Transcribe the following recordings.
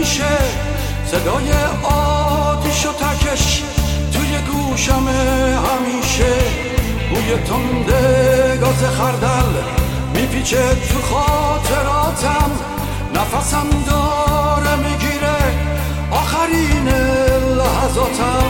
همیشه صدای آتیش و تکش توی گوشم همیشه بوی تنده گاز خردل میپیچه تو خاطراتم نفسم داره میگیره آخرین لحظاتم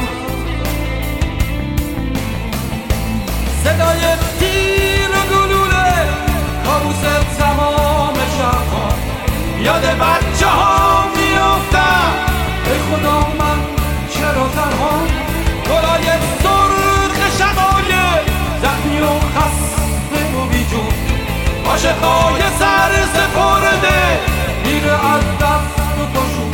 صدای تیر و گلوله کابوس تمام شبها یاد بچه ها میافتم ای خدا من چرا تنها گلای سرخ شقایق زخمی و خسته و بیجون عاشقای سر سپرده میره از دست و پاشون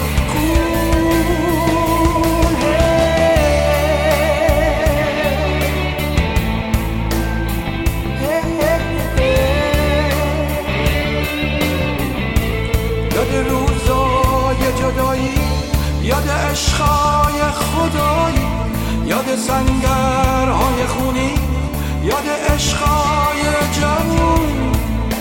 یاد روزای جدایی یاد عشقای خدایی یاد سنگرهای خونی یاد عشقای جوون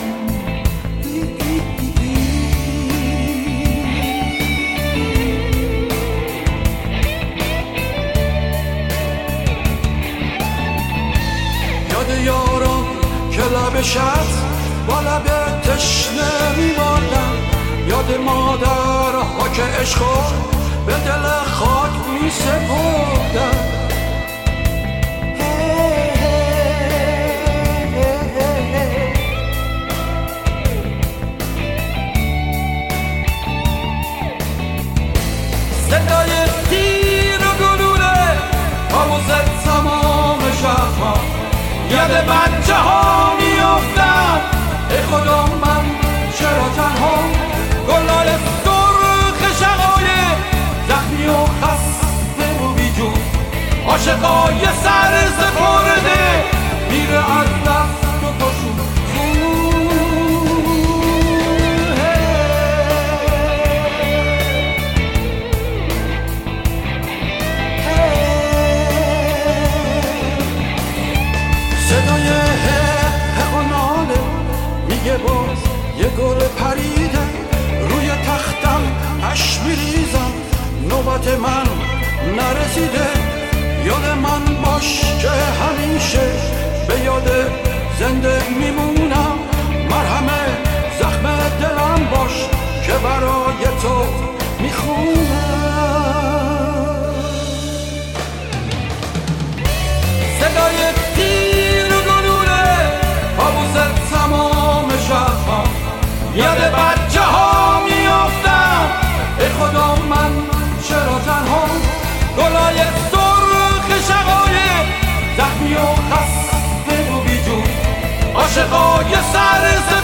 یاد یارم که لب شد با لب تشنه میماندم یاد مادرها که عشقا به دل خاک می سپردن صدای تیر و گلوله کابوس تمام شهرها یاد بچه ها میافتم ای خدا من چرا تنها گلای سرخ شقایق زخمی و خسته و بیجون عاشقای سر سپرده میره از دست و پاشون صدای حق و ناله میگه باز یه گل پریده روی تختم اش میریزم نوبت من نرسیده یاد من باش که همیشه به یاد زنده میمونم مرهم زخم دلم باش که برای تو میخونم صدای تیر و گلوله کابوس تمام شهرها یاد بچه ها میافتم ای خدا من چرا تنها گلای سرخ شقایق زخمی و خسته و بیجون عاشقای سر